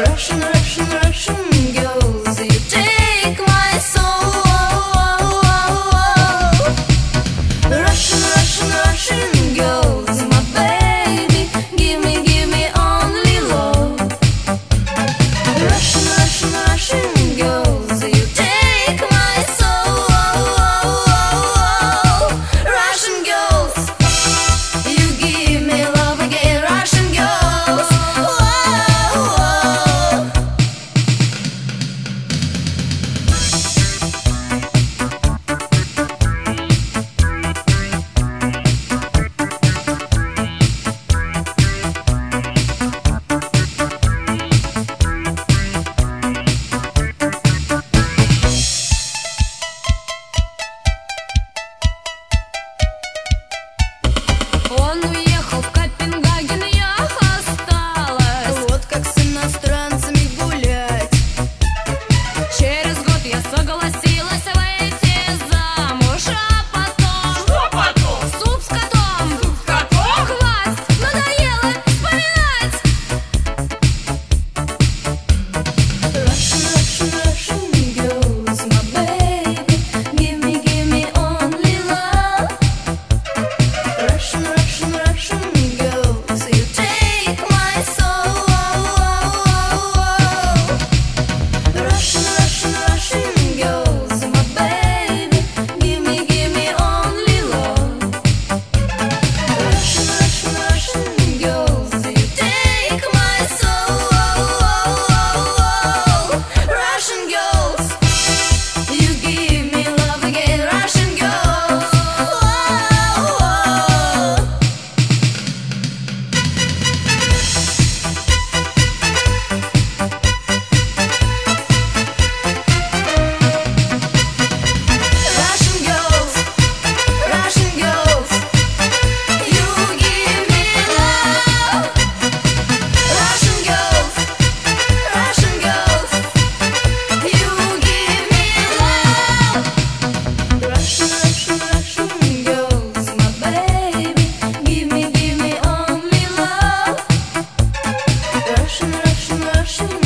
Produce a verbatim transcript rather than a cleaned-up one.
Russian, Russian, Russian girls, you take my soul. Russian, Russian, Russian girls, my baby, give me, give me only love. Russian, Russian, Russian girls, you take my soul. Russian girls, you give me love again. Russian girls, Он уехал в Копенгаген, я осталась. вот как с иностранцами гулять. Через год я согласилась выйти замуж, а потом... Что потом? Суп с котом! Суп с котом? Хватит, надоело вспоминать! Russian, Russian, Russian girls, my baby, give me, give me only love. Russian, Russian, Russian girls, you take my soul. Russian, Russian, Russian girls, my baby, give me, give me only love. Russian, Russian, Russian girls, you take my soul. Russian girls, you give me love again. Russian girls, Russian girls, Russian girls, you give me love. Russian girls, Russian girls, you give me love. Russian, Russian, Russian girls, my baby, give me, give me only love. Russian, Russian, Russian